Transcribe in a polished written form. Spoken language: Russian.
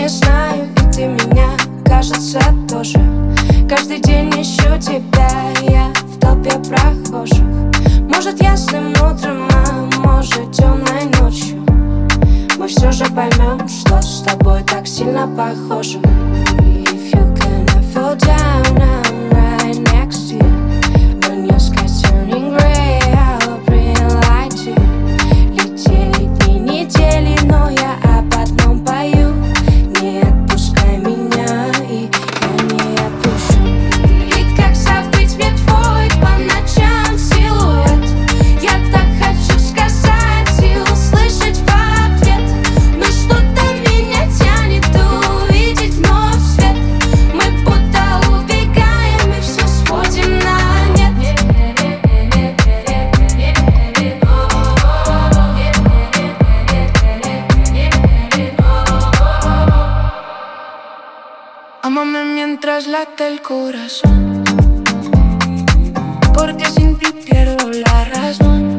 знаю, и ты меня, кажется, тоже. Каждый день ищу тебя, я в толпе прохожих. Может, ясным утром, а может, темной ночью мы все же поймем, что с тобой так сильно похожи. If you cannot fall down, I'm right next to you. When your sky's turning gray, I'll bring light to you. Летели дни, недели, но я об одном пою: не отпускай меня, и я не отпущу. И как забыть мне твой по ночам силуэт? Я так хочу сказать и услышать в ответ, но что-то меня тянет увидеть вновь свет. Мы будто убегаем и все сводим на нет. Ámame mientras late el corazón, porque sin ti pierdo la razón.